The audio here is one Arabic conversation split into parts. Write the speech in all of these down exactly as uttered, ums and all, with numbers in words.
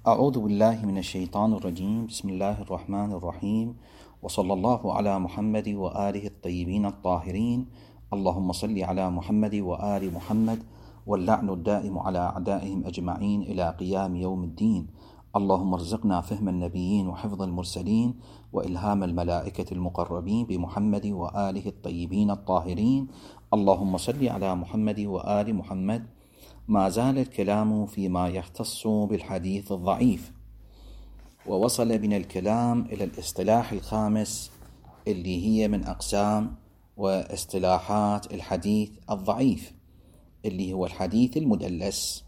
أعوذ بالله من الشيطان الرجيم. بسم الله الرحمن الرحيم، وصلى الله على محمد وآله الطيبين الطاهرين. اللهم صل على محمد وآل محمد، واللعن الدائم على أعدائهم أجمعين إلى قيام يوم الدين. اللهم ارزقنا فهم النبيين وحفظ المرسلين وإلهام الملائكة المقربين بمحمد وآله الطيبين الطاهرين. اللهم صل على محمد وآل محمد. ما زال الكلام فيما يختص بالحديث الضعيف، ووصل بنا الكلام إلى الاصطلاح الخامس اللي هي من أقسام واصطلاحات الحديث الضعيف، اللي هو الحديث المدلس.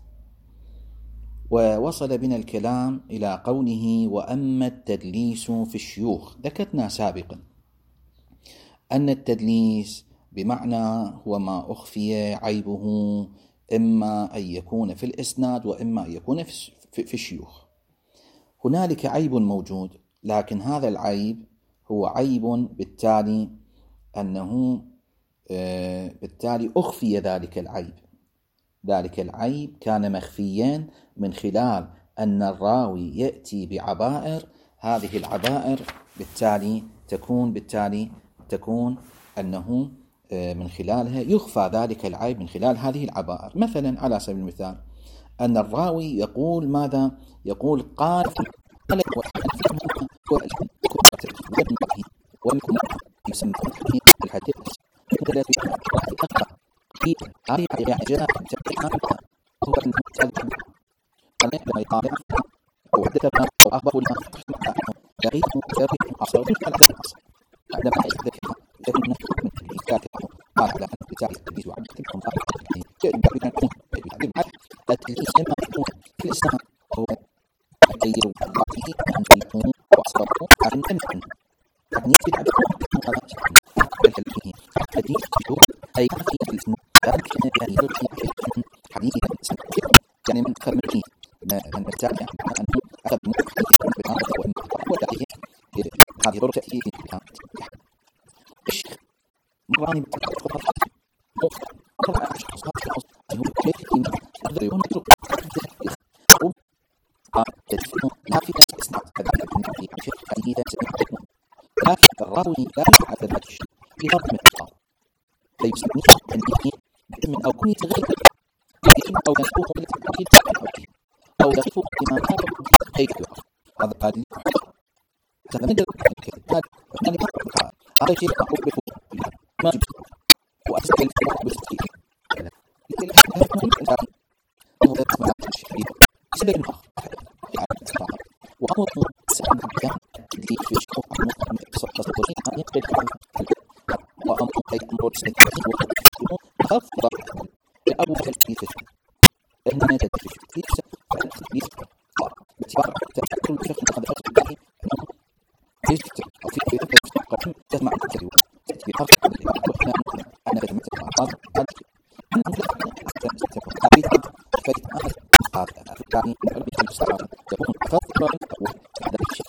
ووصل بنا الكلام إلى قوله: وأما التدليس في الشيوخ. ذكرنا سابقا أن التدليس بمعنى هو ما أخفي عيبه، إما أن يكون في الإسناد وإما أن يكون في الشيوخ. هنالك عيب موجود، لكن هذا العيب هو عيب بالتالي أنه بالتالي أخفي ذلك العيب. ذلك العيب كان مخفيا من خلال أن الراوي يأتي بعبائر، هذه العبائر بالتالي تكون بالتالي تكون أنه من خلالها يخفى ذلك العيب من خلال هذه العبائر. مثلا على سبيل المثال أن الراوي يقول ماذا؟ يقول قال يعني من خرمه من التابع أنه أخذ هذه ضرورة تأتي مراني الراوي لا يتعذب هذا الشيء في ضرب من الخطاب، فيسميه من أو كنية غير أو يسبوه بالتأكيد أو يغفو لما كان غير هذا هذه فمن هذا فمن هذا الشيء أقول بكم ما وأسأل الفرق بالتفكير لكن هذا هو اسمه الشيء سبب آخر وأمر سبب كان اللي في الشوق عن تصدقين عن يقبل وأمر أمر سنتين وأفضل لأول تلفيث إنما تلفيث تلفيث تلفيث باعتبار كل شخص هذا الشيء أنه يجب في في قرن تسمع الكلمة تأتي بحرف وإحنا أنا في مثل هذا هذا تعريف فائدة هذا هذا الثاني من علم الاستعارة يكون فضلا وهذا الشيء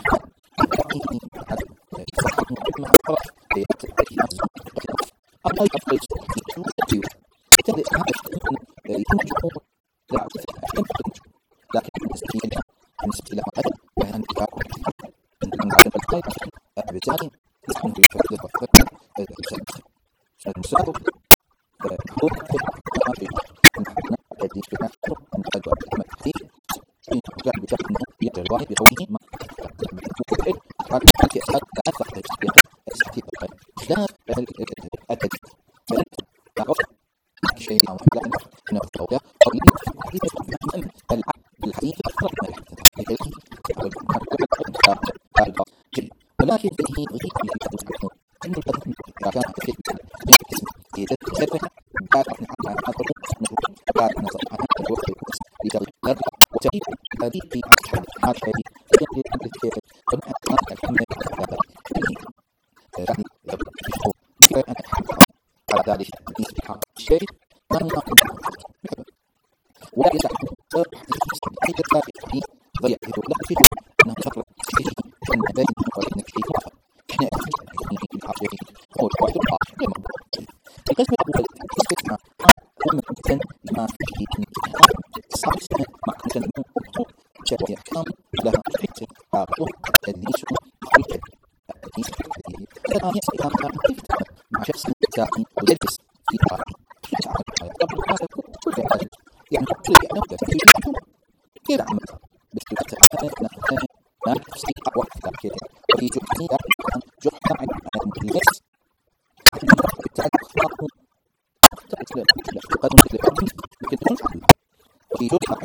ولكن فيه غير أن القدم كان في اسم يتسبب بعد عن عقد بعد نظر عن الوقت لتغيير وتغيير هذه في هذا الشيء يقدر أن يتغير كما أن الحمد لله يعني يشوف أن على ذلك يصبح الشيء ما ولكن في ضيع في لا في أنه فقط شيء أن بين وبين شيء إحنا في الحاجة هو واحد آخر القسم الأول قسم هو ممكن ما في صار سنة ما كنت شرع أحكام لها حتى عقوق التدليس بالكذب التدليس بالكذب فلا يستطيع كيف تعمل مع شخص ساكن ويجلس في قاعة كيف تعمل قبل هذا كل حاجة يعني كل يعني في الحكومة كيف تعمل بس كيف ما تستطيع وقتها كذا وفي جهة جهة عن المدرس بالتالي قد وفي جزء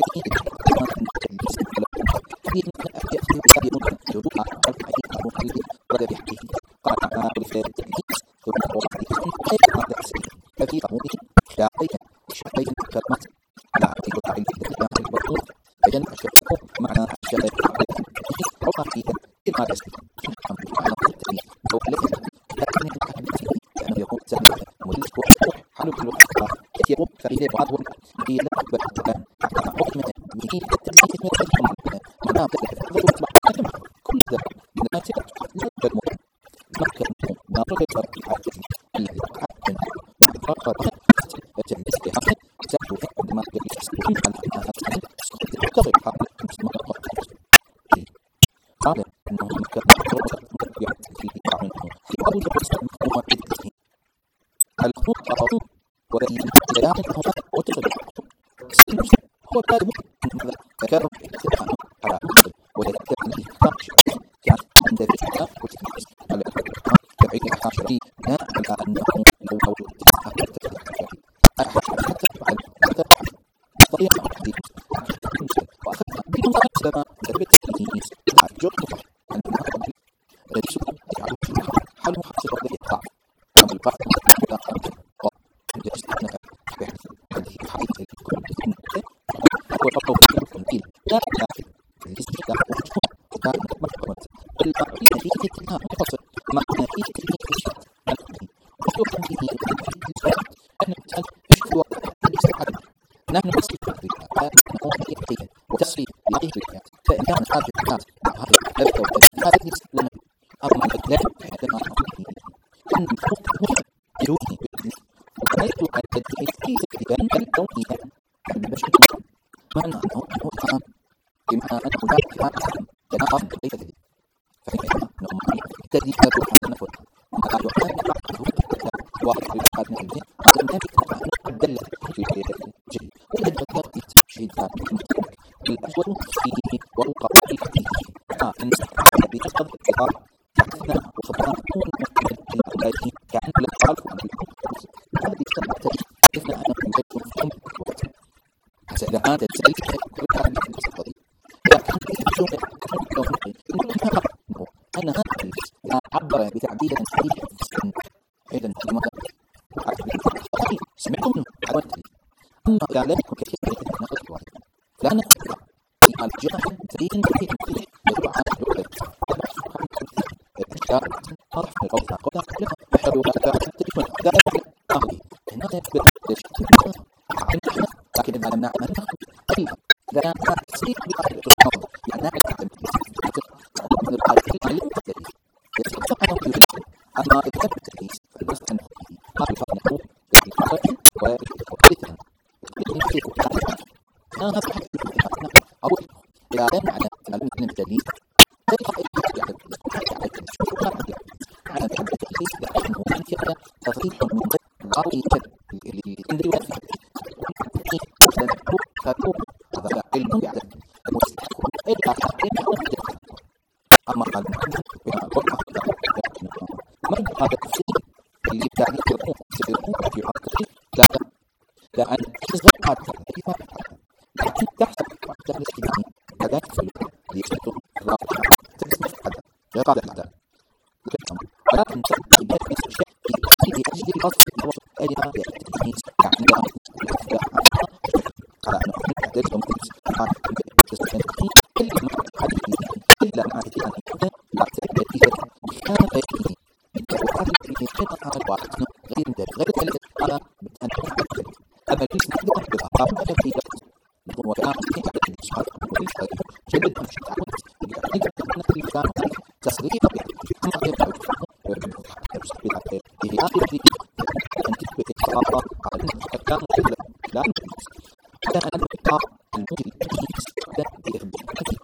لا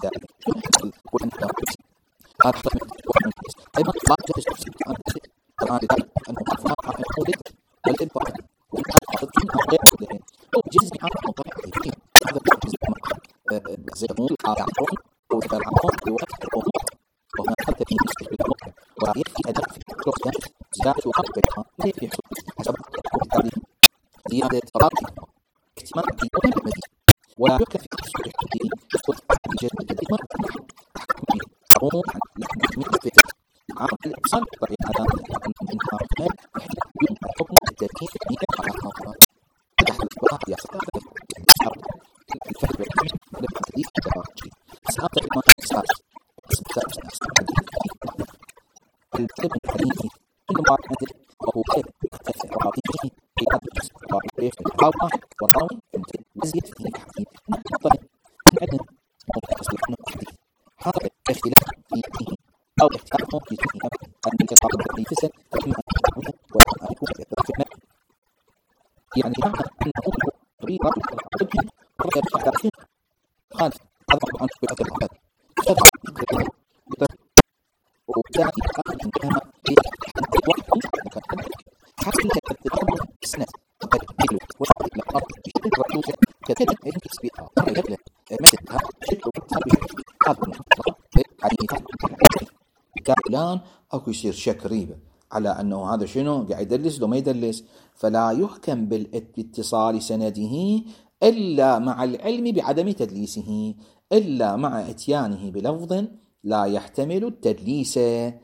هذا حصل من المدلس أيضا ما جاء الشخص الآن لذلك أنه قال فلان حقيقي ولكن طبعا وإن حقيقي غير مصدقين أو جزء عن موضوع حقيقي هذا جزء من زي يقول قال عمرون أو ذكر عمرون بوقت الأمور وهنا حتى في نسبة بالأمور ويكفي أداء في الكروس زيادة وقت بينها لا يكفي حصول حسب التعليم زيادة رابطة احتمال في يوم المزيد ولا يمكن في حصول الحقيقي حصول الجزء الذي ما تحكم تقوم عن تكميل الفكر عقل الاتصال بطريقة هذا من احتمال يمكن الحكم التركيز في على الأمر تحت الإصباح يحصل الفهم بالحمل من الحديث التراجي سأبدأ ما تساعد سأبدأ الكتاب الحديثي كل ما عندك وهو خير راضيه في أدرس راضيه في الحاوة والراوي في وزيد في الحديث نقطة عندنا متصل عنه حديث هذا اختلاف فيه أو اختلاف في فيه أن الإطلاق الحديث فسد فإما أن وإما أن يكون في الماء يعني معنى أنه طريقة طبية رجل الحديث خالف أضع عنه بأكل العباد تضع وبالتالي أخذ من كلمة في الوقت حسن تتطور السنة تقبل وصل إلى الأرض بشكل رئيسي كتبت علم تسبيقها رجل مثلها شكل هذا كان الآن أكو يصير شك ريبة على أنه هذا شنو قاعد يدلس لو ما يدلس فلا يحكم بالاتصال سنده إلا مع العلم بعدم تدليسه إلا مع إتيانه بلفظ لا يحتمل التدليس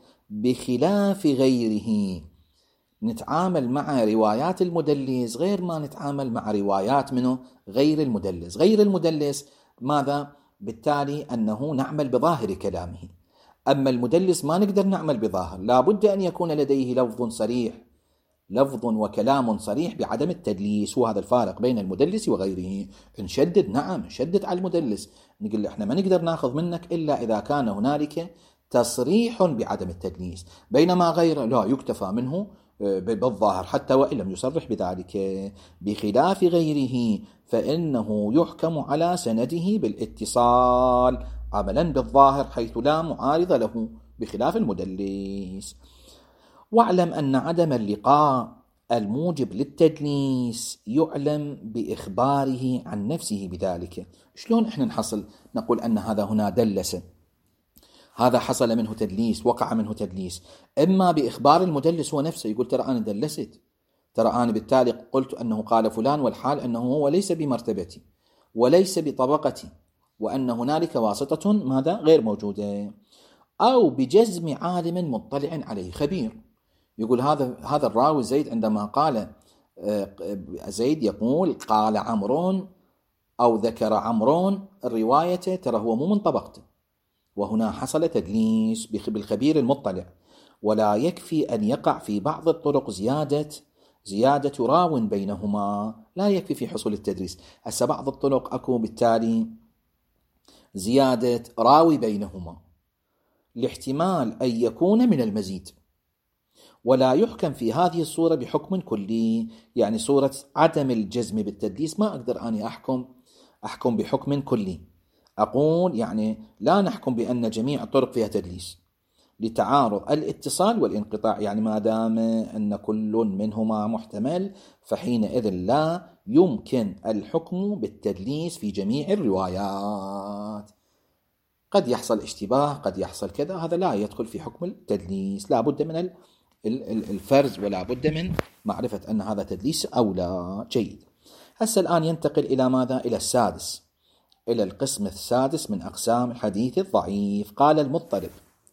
بخلاف غيره. نتعامل مع روايات المدلس غير ما نتعامل مع روايات منه غير المدلس. غير المدلس ماذا؟ بالتالي أنه نعمل بظاهر كلامه، أما المدلس ما نقدر نعمل بظاهر، لا بد أن يكون لديه لفظ صريح لفظ وكلام صريح بعدم التدليس. وهذا الفارق بين المدلس وغيره. نشدد نعم نشدد على المدلس، نقول له احنا ما نقدر ناخذ منك إلا إذا كان هنالك تصريح بعدم التدليس، بينما غيره لا يكتفى منه بالظاهر حتى وإن لم يصرح بذلك. بخلاف غيره فإنه يحكم على سنده بالاتصال عملا بالظاهر حيث لا معارض له بخلاف المدلس. واعلم أن عدم اللقاء الموجب للتدليس يعلم بإخباره عن نفسه بذلك. شلون احنا نحصل نقول أن هذا هنا دلس، هذا حصل منه تدليس، وقع منه تدليس؟ إما بإخبار المدلس هو نفسه، يقول ترى أنا دلست، ترى أنا بالتالي قلت أنه قال فلان والحال أنه هو ليس بمرتبتي وليس بطبقتي، وأن هنالك واسطة ماذا غير موجودة. أو بجزم عالم مطلع عليه خبير، يقول هذا هذا الراوي زيد عندما قال زيد يقول قال عمرون أو ذكر عمرون الرواية ترى هو مو من طبقته، وهنا حصل تدليس بالخبير المطلع. ولا يكفي أن يقع في بعض الطرق زيادة زيادة راو بينهما، لا يكفي في حصول التدليس. هسه بعض الطرق أكو بالتالي زيادة راوي بينهما لاحتمال أن يكون من المزيد، ولا يحكم في هذه الصورة بحكم كلي. يعني صورة عدم الجزم بالتدليس ما أقدر أني أحكم أحكم بحكم كلي، أقول يعني لا نحكم بأن جميع الطرق فيها تدليس لتعارض الاتصال والانقطاع، يعني ما دام أن كل منهما محتمل فحينئذ لا يمكن الحكم بالتدليس في جميع الروايات. قد يحصل اشتباه قد يحصل كذا، هذا لا يدخل في حكم التدليس، لا بد من الفرز ولا بد من معرفة أن هذا تدليس أو لا. جيد. هسه الآن ينتقل إلى ماذا؟ إلى السادس، إلى القسم السادس من أقسام الحديث الضعيف. قال المضطرب.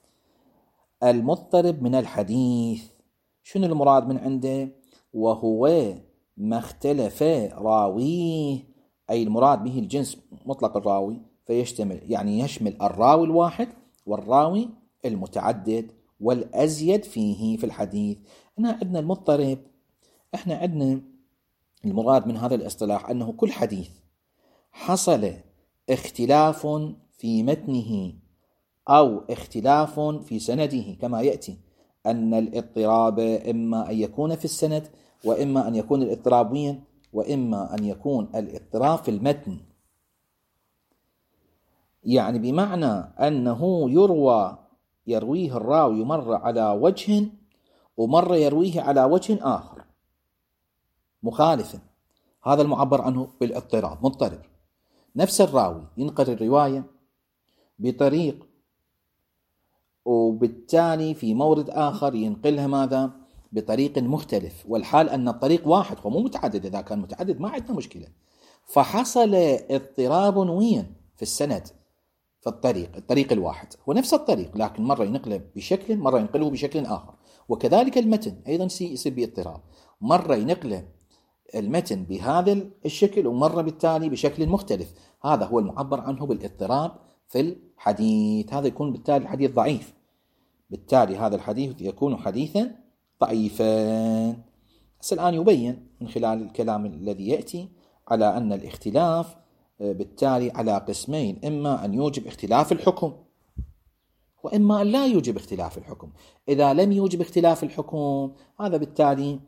المضطرب من الحديث شنو المراد من عنده؟ وهو ما اختلف راويه، أي المراد به الجنس مطلق الراوي، فيشتمل يعني يشمل الراوي الواحد والراوي المتعدد والأزيد فيه في الحديث. هنا عندنا المضطرب، احنا عندنا المراد من هذا الاصطلاح أنه كل حديث حصل اختلاف في متنه أو اختلاف في سنده، كما يأتي أن الاضطراب إما أن يكون في السند وإما أن يكون الاضطراب وين، وإما أن يكون الاضطراب في المتن. يعني بمعنى أنه يروى يرويه الراوي مرة على وجه ومرة يرويه على وجه آخر مخالف، هذا المعبر عنه بالاضطراب، مضطرب. نفس الراوي ينقل الرواية بطريق وبالتالي في مورد آخر ينقلها ماذا؟ بطريق مختلف، والحال أن الطريق واحد ومو متعدد. إذا كان متعدد ما عندنا مشكلة. فحصل اضطراب وين في السند في الطريق الطريق الواحد هو نفس الطريق، لكن مرة ينقله بشكل، مرة ينقله بشكل آخر. وكذلك المتن أيضا يصير باضطراب، مرة ينقله المتن بهذا الشكل ومرة بالتالي بشكل مختلف. هذا هو المعبر عنه بالاضطراب في الحديث. هذا يكون بالتالي الحديث ضعيف، بالتالي هذا الحديث يكون حديثا ضعيفا. بس الآن يبين من خلال الكلام الذي يأتي على أن الاختلاف بالتالي على قسمين: إما أن يوجب اختلاف الحكم وإما أن لا يوجب اختلاف الحكم. إذا لم يوجب اختلاف الحكم هذا بالتالي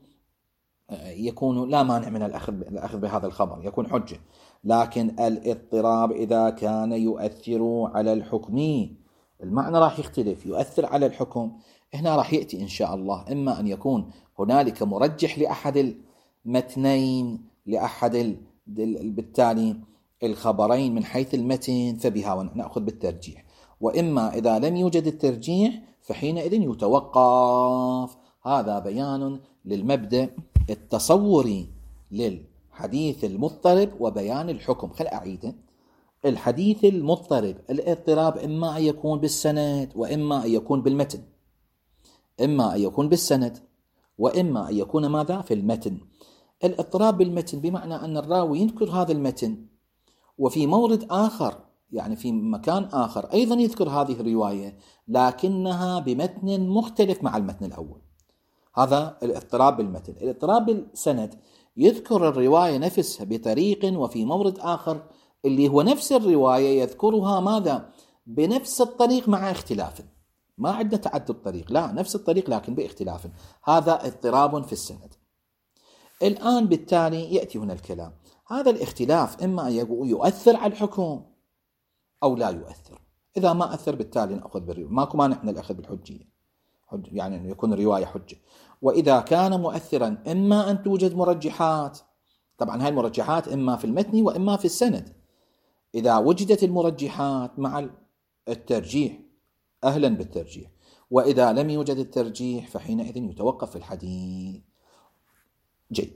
يكون لا مانع من الأخذ بهذا الخبر، يكون حجة. لكن الاضطراب إذا كان يؤثر على الحكم، المعنى راح يختلف، يؤثر على الحكم. هنا راح يأتي إن شاء الله إما أن يكون هنالك مرجح لأحد المتنين، لأحد بالتالي الخبرين من حيث المتن، فبها نأخذ بالترجيح. وإما إذا لم يوجد الترجيح فحينئذ يتوقف. هذا بيان للمبدأ التصوري للحديث المضطرب وبيان الحكم. خل أعيده: الحديث المضطرب الاضطراب إما أن يكون بالسند وإما أن يكون بالمتن، إما أن يكون بالسند وإما أن يكون ماذا؟ في المتن. الاضطراب بالمتن بمعنى أن الراوي يذكر هذا المتن وفي مورد آخر، يعني في مكان آخر أيضا يذكر هذه الرواية لكنها بمتن مختلف مع المتن الأول. هذا الاضطراب بالمتن. الاضطراب بالسند يذكر الرواية نفسها بطريق وفي مورد آخر اللي هو نفس الرواية يذكرها ماذا؟ بنفس الطريق مع اختلاف. ما عندنا تعدد طريق، لا، نفس الطريق لكن باختلاف. هذا اضطراب في السند. الآن بالتالي يأتي هنا الكلام: هذا الاختلاف إما أن يؤثر على الحكم أو لا يؤثر. إذا ما أثر بالتالي نأخذ بالرواية، ماكو مانع من الأخذ بالحجية، يعني أن يكون الرواية حجة. وإذا كان مؤثرا إما أن توجد مرجحات، طبعا هاي المرجحات إما في المتن وإما في السند. إذا وجدت المرجحات مع الترجيح أهلا بالترجيح، وإذا لم يوجد الترجيح فحينئذ يتوقف في الحديث. جيد.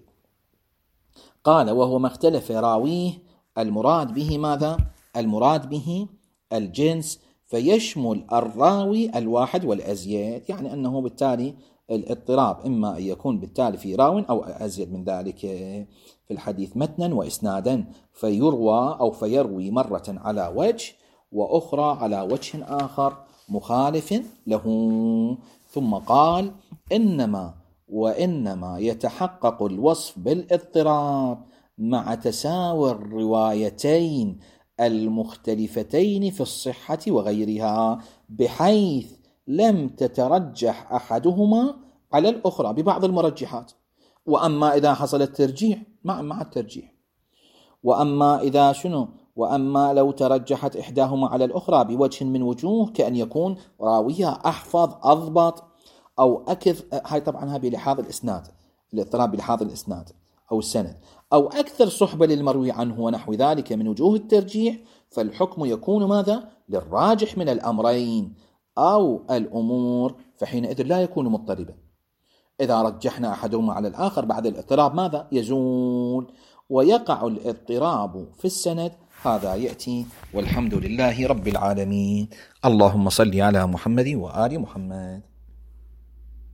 قال: وهو ما اختلف راويه المراد به ماذا؟ المراد به الجنس، فيشمل الراوي الواحد والأزيد، يعني أنه بالتالي الاضطراب إما أن يكون بالتالي في راو أو أزيد من ذلك في الحديث متنا وإسنادا، فيروى أو فيروي مرة على وجه وأخرى على وجه آخر مخالف له. ثم قال: إنما وإنما يتحقق الوصف بالاضطراب مع تساوي الروايتين المختلفتين في الصحة وغيرها، بحيث لم تترجح أحدهما على الأخرى ببعض المرجحات. وأما إذا حصل الترجيح مع مع الترجيح، وأما إذا شنو وأما لو ترجحت إحداهما على الأخرى بوجه من وجوه، كأن يكون راويها أحفظ أضبط أو أكثر، هاي طبعا هاي بلحاظ الإسناد، الاضطراب بلحاظ الإسناد أو السند، أو أكثر صحبة للمروي عنه ونحو ذلك من وجوه الترجيح، فالحكم يكون ماذا؟ للراجح من الأمرين أو الأمور، فحينئذ لا يكون مضطربا. إذا رجحنا أحدهما على الآخر بعد الاضطراب ماذا؟ يزول ويقع الاضطراب في السند. هذا يأتي، والحمد لله رب العالمين. اللهم صل على محمد وآل محمد.